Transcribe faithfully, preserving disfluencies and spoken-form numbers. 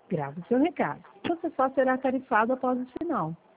Grave seu recado. Você só será tarifado após o sinal.